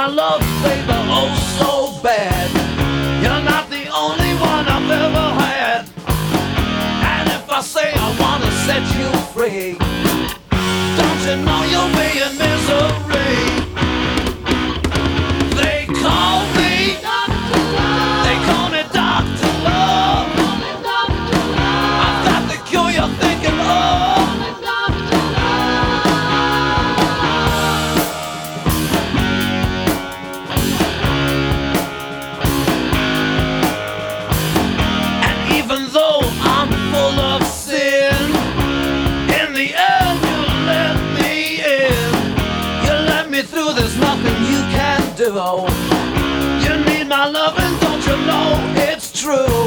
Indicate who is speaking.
Speaker 1: my love, baby, oh so bad. You're not the only one I've ever had. And if I say I wanna set you free, don't you know you'll be in misery? They call me Dr. Love. They call me Dr. Love. I've got the cure you're thinking of. And even though I'm full of sin, in the end you let me in. You let me through, there's nothing you can do. You need my loving, don't you know it's true?